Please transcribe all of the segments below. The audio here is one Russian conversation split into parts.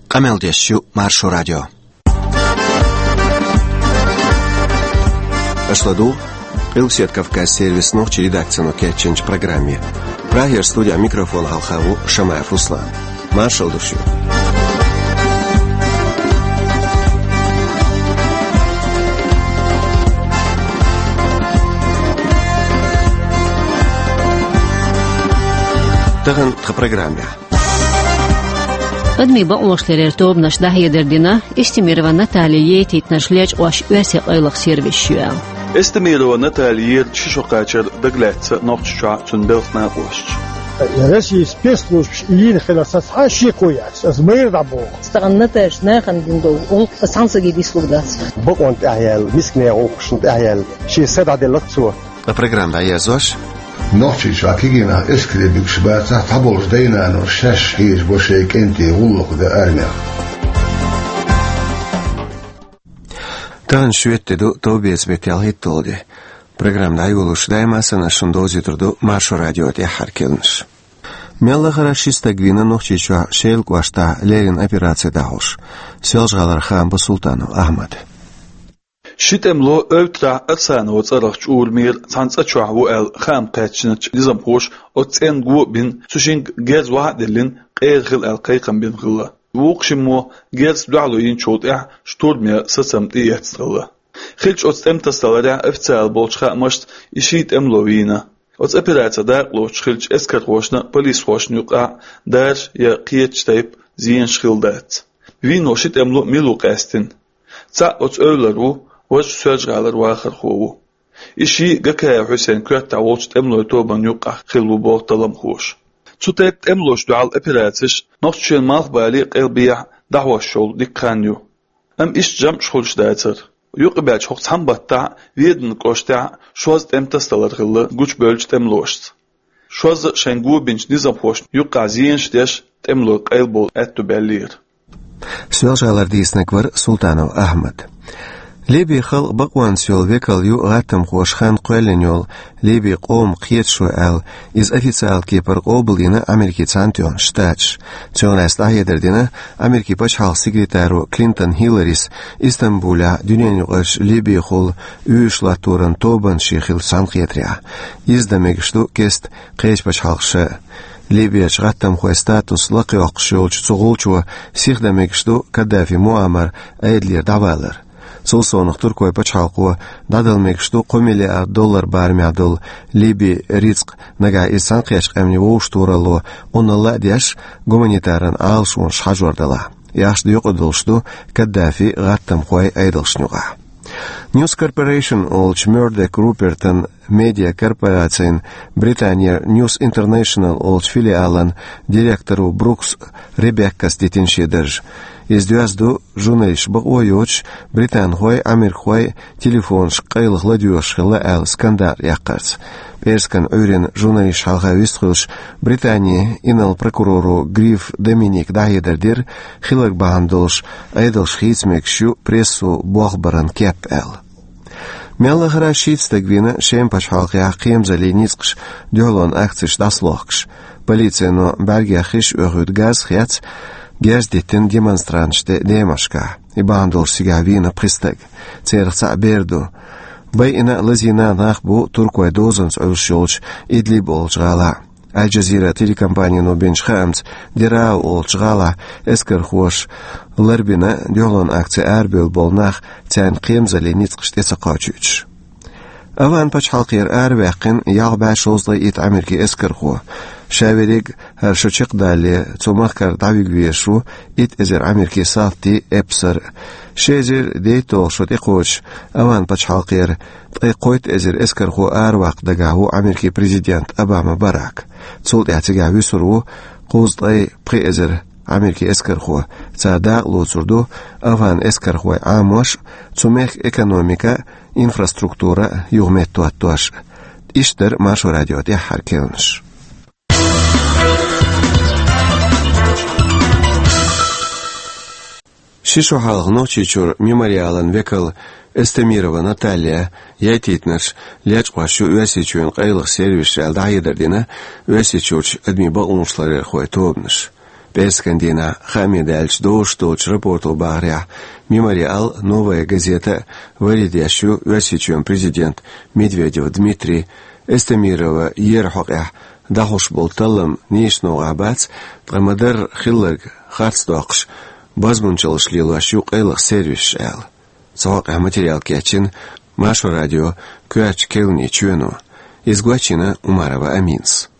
Камелдесю Маршу радио. Ашладу Илсет Кавказ сервис ночи редакцию кетченч программе. Прагер студия микрофон Халхаву Шамаев Руслан. Маршал душу. Таган в программе. Admi bağışlar tobnaş dahiyederdina istimirova Nataliya titnaşlech oş üse aylık servisiyel. Istimirova Nataliya şişoqaçır daglatsa noqçça tünbeltna qoş. Россия спецслужб и хиласас хаши кояс азмир дабо. Стагнаташ нахандиндо ол сансаги дислугдас. Боконт аял мискне оқшнт аял шисада делатсу. Программа Язош Noqçiç akigina eskrebik şbata tabol deynano şaş hiç boşe kenti ulluk da ermer. Tan şüette do tobes betel hittoldi. Programda yoluş daymasana şundozi turdu Marşo radyo te harkelniş. Mella харашиста гвина noqçiça şel qvashta lerin operatsiyada hoş. Selçalar xan Sultanov Ahmad. Şitemlo övtra atsan otsaraq ulmir sansa çahu el xam qaçnıç nizam hoş otsen gu bin sushin gez wadelin qeyrxil el qayqam bin qilla. Wuqshimo gez dualoyin çot'a shturmya sasamti yatsqilla. Xilch otsem tastalara oftsial bolchqa masht ishit emlovina. Ots operatsiyada loch xilch eskar hoshna polis hoshnuqa dar ya qiyetchtayp ziyen shildat. Vino shitemlo milu qastin. Sa ots övlaru وش سجعل الواخر خوه إشي جكا حسين كرت عوض تملو توبان يقع خلو بوق طلم خوش تطيب تملوش دعال إبراتش نقش الماخ بالي قلبيع دعوة الشغل ديكانيو أم إيش جمع شغلش داتر يقبع شخص هم بطع ويدن قوشتع شوز تمتستلر غلة جوش بلج تملوشت شوز شنجو بنش نظام خوش يقع زينش ديش تملو قلبو أتو بالير Selçalar diyesnek var Sultanov Ahmad. ليبي خلق بقوان سيول ويكال يو غاتم خوشخان قوالين يول ليبي قوم قيت شو ال إز أفيتسال كيبر قوبلين أمريكي تانتيون شتاتش تيون استاهي دردين أمريكي باشحال سيكريتارو كلينتون هيلاريس إستنبولا دنيا نيوغش ليبي خول يوشلا تورن توبان شيخيل سانقيتريا إزدميغشتو كيست قيش باشحالش ليبيا غاتم خو ستاتوس لقي وقشولش تغولشو سيخدميغشتو كدافي مؤامر أيدلير دعوالر Солсонах туркой пачалку дадал мекшту $1 миллиард бармядыл Либи риск нага исан қеш қамни воуштурало онала дяш гуманитаран алшун шажордала. Яшды юқудылшту Каддафи гаттам хой айдылшнуга. News Corporation олч Murdoch Rupert'ın Media Corporation Британия News International олч филиалан директору Брукс Ребеккас детиншедерж. Издюазду журналист бaqoyoch Британ хой Амир хой телефон шқайлықлы дюшқылы әл скандар яққарц. Перскан өрен журналист халға вестқылш Британия инал прокурору Гриф Доминик Дайедердер хилак бағандылш айдылш хитмекшу прессу боғбаран кеп әл. Мелла харашит стагвина шемпаш халқия қиемзали низқш дюлон акциш даслоқш. Полиция но бәргяхиш өгүд газ хяц Гездеттен демонстрантште демашка, и бандол сигавина пристаг, церца берду. Байина лазина нахбу туркой дозанс олшолч идли болчгала. Аль-Джазира телекомпания но бенчхамц дирау олчгала эскер хош ларбина дёлон акция арбел болнах цян қиемзали ницқште сақачуч. Аван пачхалқир арвақин яғба шозла ит Америки эскер хо. شاوريق هرشوچق دالي تومخكر داويق ويشو إت إزر أمريكي سالتي إبسر شيزر ديتو شوتي قوش أوان بچحالقير قويت إزر إسكر خو آرواق دقاهو أمريكي بريزيديانت أباما باراك تسولت اعتقاه ويسرو قوزد أي بقي إزر أمريكي إسكر خو تاداق لوتسردو أوان إسكر خو عاموش توميخ إكونوميكا إنفراستруктура يغميت تواتوش إشتر مارشو راديو دي حركيونش Шишу халх ночичур мемориалан векал Эстемирова Наталья яйтитнаш лячқашу үәсичуын қайлық сервис әлдайдардина үәсичуч адми бағыншлары қой тобныш. Бескандина Хамидальч Доушточ рапорту Багря. Мемориал «Новая газета», валидящую версичуем президент Медведев Дмитрий, Эстемирова Ерхоқя, Дахуш Болталам Нишну Абац, Трамадар Хиллерг Хартстокш, Базмунчалш Лилашюк Эйлах Сервиш Эл. Соқя материал Кячин, Машу радио, Куач Келни Чуэну, Изгуачина Умарова Аминс.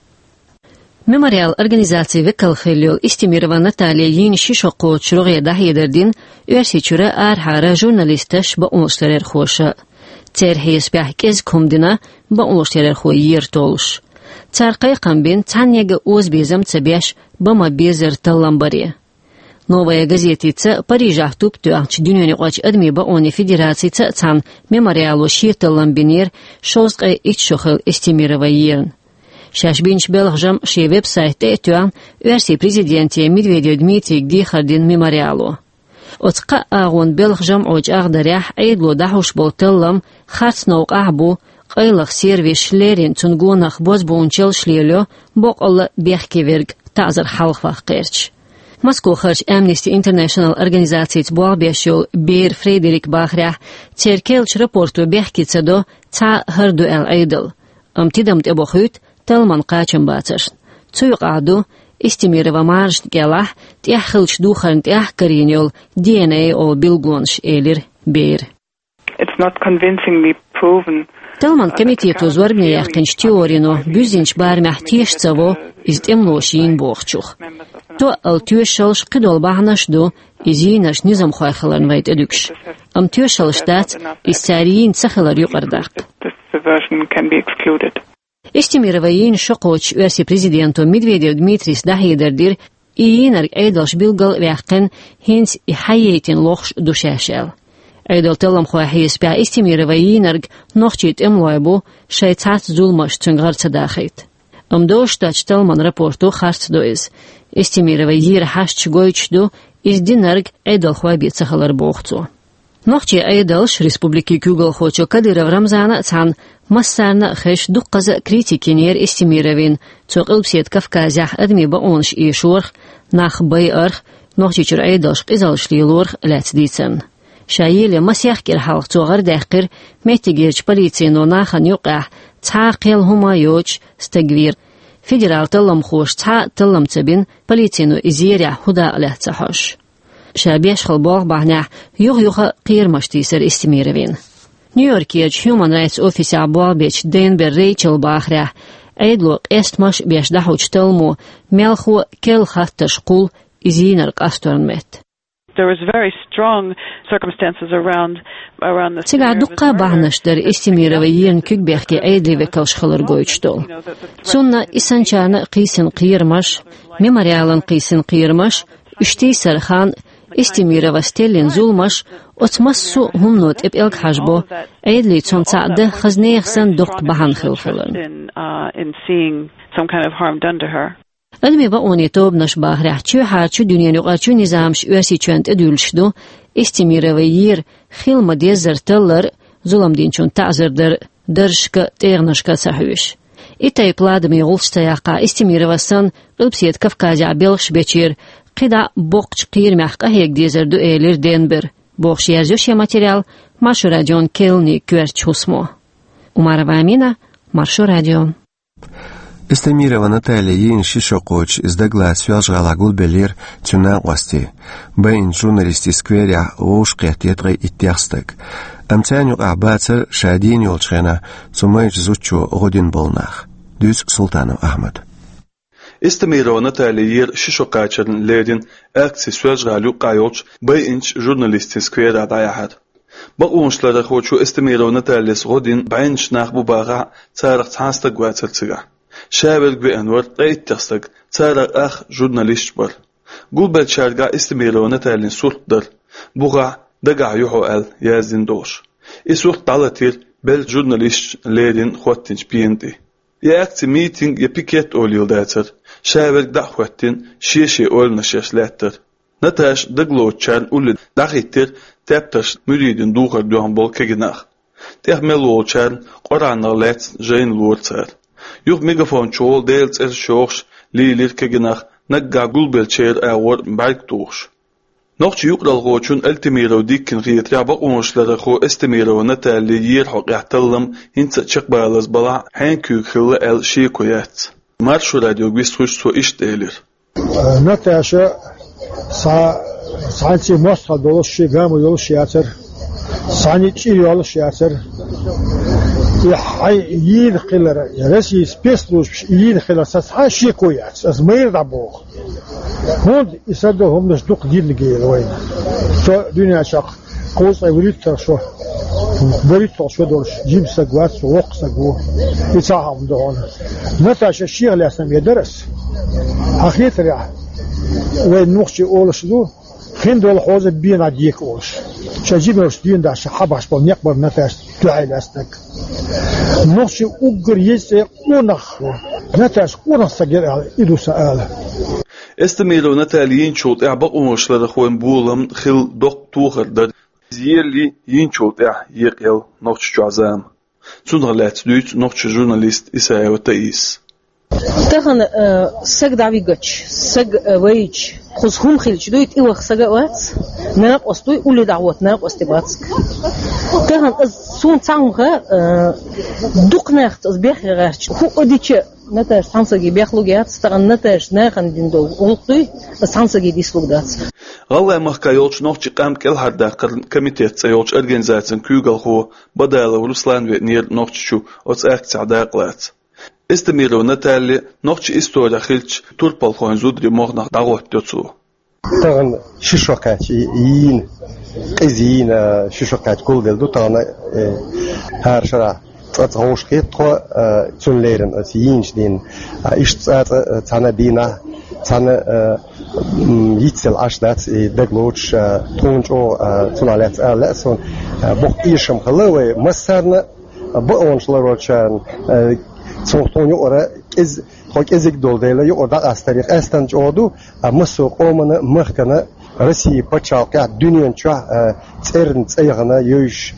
Мемориал организации Векалхелил Истемирова Наталья Йиншишоқо Чуругия Дахидердин, Уерсичура Архара журналисташ ба улуштарер хоша. Церхейс бяхкез кумдина ба улуштарер хо йертолш. Царқай камбин цаньяга озбезам цабяш ба мабезер талламбари. Новая газетица Парижах туптуахч дюнёни қач адми ба они федерацица цан мемориалу шиеталламбинер шозқай ичшохил Истемирова йерн. Шашбинч белгжам ши веб-сайт туан версии президенте Медведев Дмитрий Дихардин мемориалу. Отқа агон белгжам оч агдарях айдло дахуш болталлам хартснаук ахбу қайлах сервис шлерин цунгонах бозбунчел шлелё боқалла бехкеверг тазар халқвах қерч. Москва харч Amnesty International организациец буалбешул Бейр Фредерик Бахрях церкелч рапорту бехкицадо ца харду эл айдл. Амтидамт эбохют Талман қачым бацаш. Цуйқ аду Истемирова марш гелах тяхылч духарн тях кариньол DNA о билгонш элир Бейр. It's not convincingly proven. Талман комитету зоргне яхтенч теорино бюзинч бармях тешцаво изтемлошин бохчух. То алтюшалш қидол бахнашду изинаш низам хойхалан вайт эдукш. Амтюшалштац иссариин цахалар юқардақ. This version can be excluded. Истемирова Йиншоқоч версии президенту Медведев Дмитрий Дахидердир иинарг айдалш билгал вяхтен хинс и хайетин лохш душашел. Айдал телам хуахис бя Истемирова Йинарг нохчит эмлойбу шайцат зулмаш цунгарца дахит. Амдоштач телман рапорту харц доиз. Истемирова Йир хашч гойчду из динарг айдал хуабица халар бохцу. Нохчи айдалш республики Кюгал хочо Кадыров Рамзана цан Массарна хэш дукказа критикинер Истемировин цоқылпсет Кавказях адми баонш ишурх нах байарх нохчичур айдалш қизалшлилурх ләцдицен. Шайеле масяхкер халq цоғар дәхкір метигерч полицейно нахан юқах ца қел хумайоч стагвир. Федерал талам хош ца талам цабин полицейно изеря худа ләтса хош. Шабеш халбог бахнях юға қиырмаштисер Истемировин. Нью-Йоркиеч Human Rights Office Абуалбеч Денбер Рейчел Бахрях айдло эстмаш беш дахуч талму мелху кел хатташ кул изинар касторнмет. There was very strong circumstances around the Сега дукка бахнаштар Истемирова йерн күкбехке айдливе калшхалар гойчтол. Сонна исанчаны қисын қиырмаш, мемориалын қисын қиырмаш, үштей сархан Истемирова стеллин зулмаш отмассу хумнот эп элк хажбо айдли цонцаады хазнеяхсан дук бахан хилхилын. in seeing some kind of harm done to her. Адми ба они тобнаш бахряхчу харчу дюняну qarchu nizamsh üyesiçönt edülüşdu Истемирова йер хилма дезерталлар зуламдинчун ta'zirdir dırşka teğnışka sahüş. İtay pladmi gulstayaqqa Истемировасан ылпсет Кавказя белш бечер qida boqç qiyirmaqqa heg dezerdu elir Denber. Boqş yazışı material Marsho Radion Kelni Kverchusmo. Umarova Amina, Marsho Radio. Истемирова Наталья Йиншишоқоч издагла свяжгала гулбелер тюна гости. Байн журналисти скверя уж қиятетгай иттяхстык. Амцаню абацер шадин юлчхена сумайч зучу годин болнах. Düz Sultanov Ahmet. Истемирова Наталья Йиншишоқачын ледин акци свяжгалу қайоч байинч журналисти скверя даяхат. Бақуыншлары хочу Истемирова Наталья годин байинч нах бубаға царық цанстык вацерцига. شابل بأنور قيد تخصك تارا أخ جورناليست بر قول بالشارقة استميرو نتالين سورت در بوغا دقع يحو أل يازدين دوش إسورت طالتير بل جورناليست ليدين خواتينش بينتي يأكتي ميتينج يبيكيت أوليل داتر شابل دع خواتين شيشي أول نشيش لاتر نتاش دقلو تشال أولي دقيتر تابتش مريدين دوغر دوهم بول كجناخ تحملو تشال قرآن لات جين لور تار Юг мегафон чол делц шош лилир кегенах نقع قلبل شير أور بعد توش نقش يقرأ الغوشون التميرو ديكن غير يعبق ونشلرخو استميرو نتالي يرحق يحتلم هنسا تشقبالز بلع حين كيوك خلا الشيكويات مارشو راديو بيستخش سو إشت إلير نتاشا سانسي موسخ دولش شيغام يولش ياتر ساني تشي يولش ياتر يحي يين خلر يرسي سبيسلوش يين خلر ساسها شيكويات از مير دابوغ هون يسدهم نشدق دين جيل وين شو دنيا شق قوس اوليت شو بريت شو دولش جيب سقوات وق سقو يصاحب دون نتاشا الشيخ اللي اسم يدرس اخيت ريح وين نوخشي اولش دو خين دول خوزه بين عديك اولش شجيب نوش دين داش حباش بول نقبر نتاش تعي لاستك نوخشي اوغر يسي اونخ نتاش اونخ سجر ايدو سأل استميرو نتاليين شوط اعبق ومشلر خوين بولم خل دوق توخر در زيرلي ين شوط يقيل نوخش جعزام تونغلات دوت نوخش جورناليست إساء وتأيس تهن سج دعوي جتش سج ويج خذهم خلش دويت إيوه سج وات نرق أستوي أولي دعوات نرق أستباتك تهن سون تعمها دقناخت أسبيخ غاش هو أديش نتاج سانسجي بيخلقيات استغن نتاج ناخن ديندو أنقطي سانسجي ديسلقدات غالي مخكا يولش نوخش قام كل هردا كميتيت سيولش أرجنزاتن كوغل هو بدالا ورسلان ويتنير نوخشو أتس أكت عداقلات استميرو نتالي نوخش إستوريا خلش توربال خوين زودري مغنق داغوت دوتسو تغن ششوكات يين قزين ششوكات كل دلدو تغن هار شرا تغوش كي تو تنليرن يينش دين إشت تانا دينا تانا يتسل عشدات دقلوش تونجو تنالات لأسون بوك إيشم خلوي مسارنا بقونش لروشان سوختون يورا إز خوك إزيك دول ديلا يورا أستريق أستنج أودو مسوق أومنا مخكنا رسي بتشاوكا دنيا شا تيرن تيغنا يوش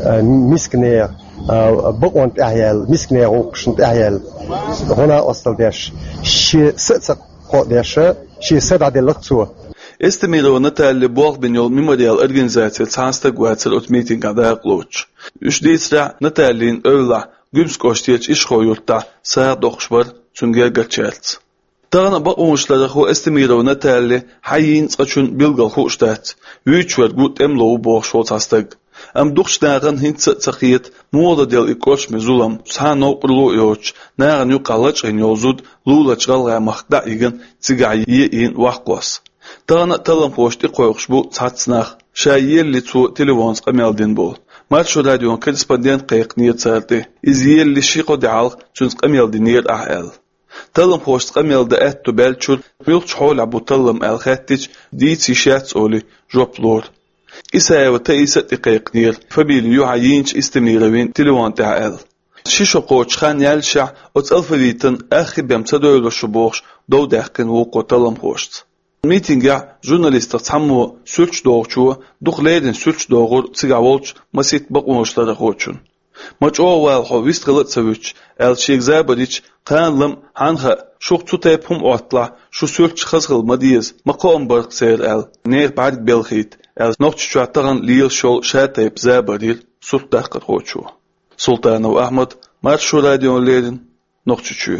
مسكنير بقون تأهيل مسكنير وقشن تأهيل هنا أصل ديش شي ست قو ديش شي سدع دي لقصو استميرو نتالي بوغ بنيول ميموريال أرجنزاتي تانستا قواتر أوتميتين قداق لوش يش ديسرع نتالين أولا Gümsk koştiyeç iş koyurta saat dokşbar çüngel geçelt. Tağına bakmışları xo estimiro netelli hayin saçun bilgal xoştat. Üçver gut emlo boş şoltastık. Am dokştağın hintsa tsaqiyet moda del ikoş mezulam sano qurlu yoç. Nağın yuqalaç en yolzud lulaç qalğa maqda igen tsigayi in waqwas. Tağına talam xoşti qoyuş bu satsnaq. Şayelli tu telefons qameldin bol. مارشو راديو كورسبوندنت قيق نيت سالتي إزيل لشيقو دعال شنس قميل دي نير أحيال تلم خوشت قميل دا أتو بالشور ميلتش حول عبو تلم الخاتج دي تيشات أولي جوب لور إسايا وتأيسة قيق نير فبيل يوعيينش استميروين تلوان تعال شيشو قوش خان يالشع وتألفريتن آخي بيمتدويلو شبوخش دو داخكن وقو تلم خوشت ميتينغا جورناليستر تحمو سولش دوغچو دوغليدن سولش دوغور تيغاولش مسيت بقونشلار خوچون ماچ اووال خو ويستغلت سوچ ال شيغزابريچ قانلم هانخا شوقچو تيپم اوتلا شو سولش خزغل مديز مقام برق سير ال نير بعد بلخيت ال نوچچو اتغن ليل شول شاتيب زابرير سولتاق خوچو سلطانو احمد مارشو راديو ليدن نوچچو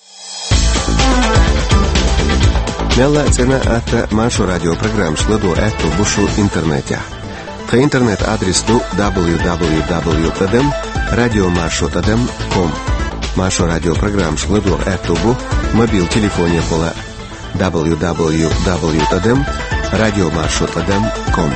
Mella cena ata Mašo radio program šledo eto bušu internetja. Ta internet adres tu www.radiomaršo.com. Mašo radio program šledo eto bu mobil telefonija pola www.radiomaršo.com.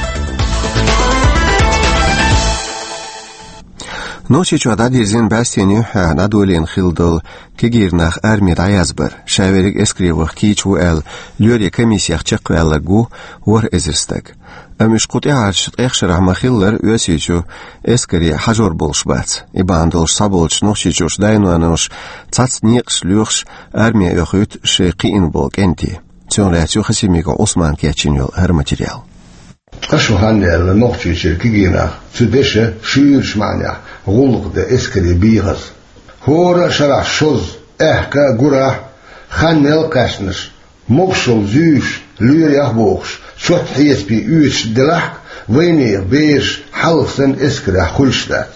Ночью ададизин бастине надолин хилдл кигирнах армия аязбар шаверик эскривах кичу эл лёри комиссиях чеквелагу вор эзерстак амиш кутиач эхшрах махиллер өсичу эскри хажор болшбац ибандолш саболч ночичуш дайнуанош цацникш люхш армия өхүт шекин болкенти цонрачу хасимиго Осман кечиньол хар материал أشو هاني الموقف كيجينا تبشة شيرش معنا غلق ده إسكري بيغز هورا شرع شوز إحكا قرح خانيل قاشنش مقشل زيش لير يخبوخش شوت حيث بي اوش دلح ويني بيش حلقسن اسكرا خلشتات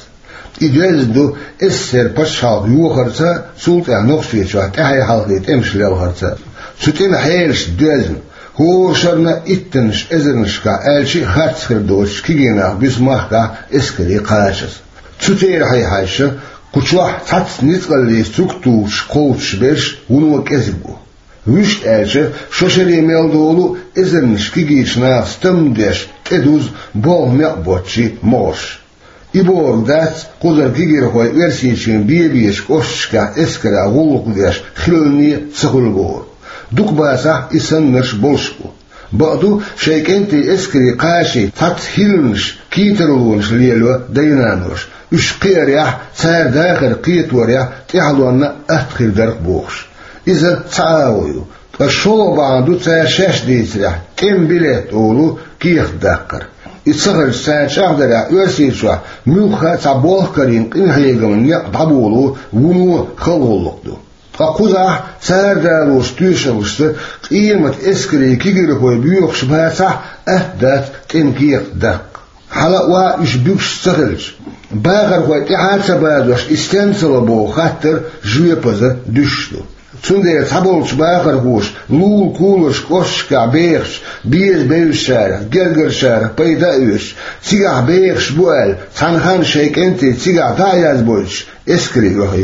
إجازدو إسر بشحاق يوخرتا سلطة نقشي شوات أحي حلقيت امشل يوخرتا سوتين حيلش دوزن هو شرنا اتنش ازرنشكا ألشي خاتسكر دوش كيجينا بسمحكا اسكري قاشس سوتين حي حيشة كتشوح تاتس نتغلي ستركتوش قوتش بيش ونو كذبو ويش ألشة شوشري ميلدولو ازرنش كيجيشنا ستمدش تدوز بو مقبوتشي موش إبور دات قدر كيجير خوي ورسينشين بيبيش كوشكا اسكرا غولق ديش خلني سخلبور دوك باسا إسنرش بولشكو بعدو شيكنتي اسكري قاشي تات هيلنش كيترونش ليلو دينانوش وش قيريح سار داخل قيتوريح تحلونا أدخل درق بوخش إذا تعاويو الشولو بعدو تسار شاش ديسريح كم بليت أولو كيخ داقر إتصغر سان شاهدرا ورسيشوا ملخا تعبوه كرين إن هيغم يقبولو ونو خلولقدو قوزا سار داروش تيشوش قيمة اسكري كيغيركوي بيوخش باسا أهدات تنكيق دق حالا وا إش بيوش سخلش باغر خوي تحاد سبادوش استنسل بو خاطر جوية بزا دشتو تندير تحبولش باغر هوش لول كولش كوشكا بيخش بيز بيوشار جرجر شار بيداوش تيجا بيخش بوال تنخان شيك انتي تيجا داياز بولش اسكري وحيد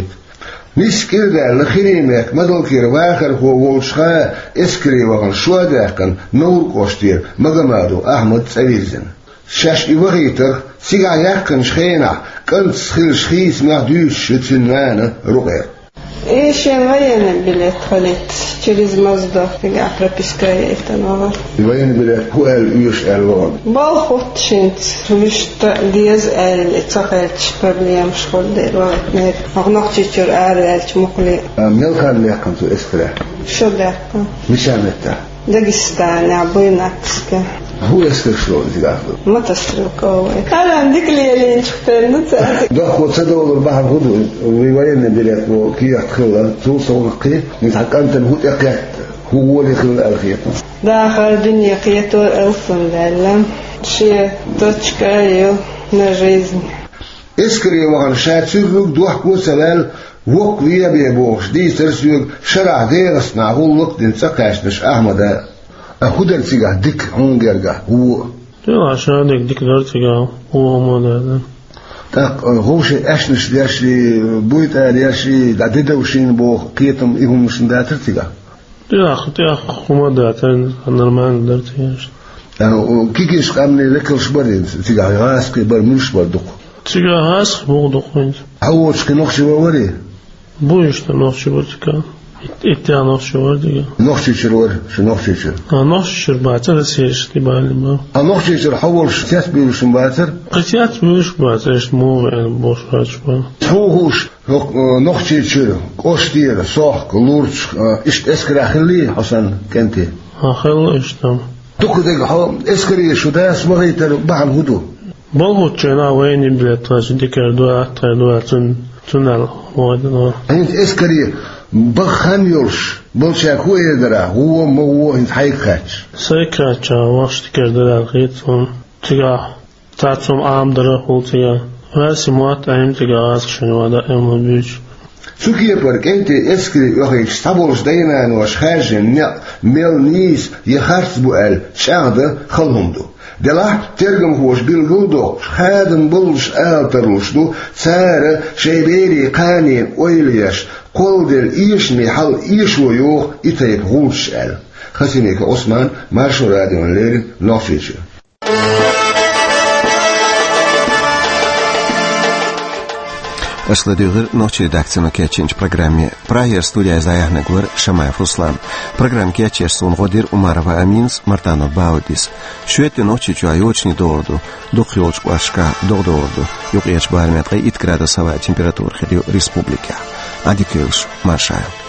نسكر دال لخيريمك مدلكير واخر هو ولشخا اسكري وغن شو داكن نور كوشتير مغمادو أحمد سويلزن شاش إيوغيتر تيجا ياكن شخينا كنت سخيل شخيس مهدوش شتنانا رغير Еще военный билет ходит через Моздов, я пропискаю это новое. Военный билет, хуэл юж элвон. Балхот шинт, вишта диез эль, цахельч проблем школдер, ватнер. Агнахчичур эльч мухли. Мелхан лекан ту эскре. Шо лекан? Мишанета. Дагестан, Абуйнакска. هو يستشلون تقافل ما تستركوا أنا عندك لي شفتين نتاعك دخل صدول البحر هدو ويوين بلاد وكي يدخل توصل نقي نتحق أنت الهود يقيت هو اللي يخل الخيط داخل الدنيا قيتو ألفن دعلم شيء تشكايو نجيزن اسكري وغن شاتسوك دوحكو سلال وق ويا بيبوش دي سرسوك شرع ديرس نعقول وقت نسقاشنش أحمد أخذ السجع ديك هنجرجع هو عشان ديك درتجع هو ما ده هو شيء أشنش ليشي بويت ليشي دعدة وشين بو قيتم إيهم مش ده ترتجع يا أخ ما ده تان نورمال درتجعش يعني كيكيش قامني لكل شبرين تجع غاسك برمش بردق تجع غاسك بردق هو شك نخشي ووري بويش تنخشي بردق إتيا نخشي وردي نخشي شرور شو نخشي شر نخشي شر باتر سيش تبالي ما نخشي شر حول شتات بيوش باتر قتيات بيوش باتر مو يعني بوش باتر هوش نخشي شر قشتير صاح لورش إيش إسكرا خلي حسن كنتي خل إيش تام تقدر حام إسكري شو ده اسمه يتر بعد هدو بالهو تشينا وين بلاتراش ديكر دوا تنال وادنا أنت إسكري بخان يرش بلشة هو يدرى هو ما هو انت حيكاتش سيكاتش وقت كردر الخيط تجا تعتم عام دره هو تجا راسي موات عام تجا عاص شنو هذا أمر بيج شو كيبرك أنت إسكري وخيك استبولش دينا وش خارجن ميل نيس يخرج بقال شاهد خلهم دو دلاه ترجم هوش بالجودو خادم بلش آلتروش دو سارة شيبيري قاني ويليش قول دل إيشني حل إيش ويوخ إتايب غولش آل خسينيك عثمان مارشو راديو الليل نوفيتش Ашладюгыр ночи редакцияны кечинч программе. Прагер студия заяхны гвыр Шамаев Руслан. Программ кечеш сон годир Умарова Аминс Мартанов Баудис. Шуэте ночи чуайочни доорду. Духйоч квашка дордорду. Юк еч барметгай иткрада сава температур хедю республика. Адикюш Маршаев.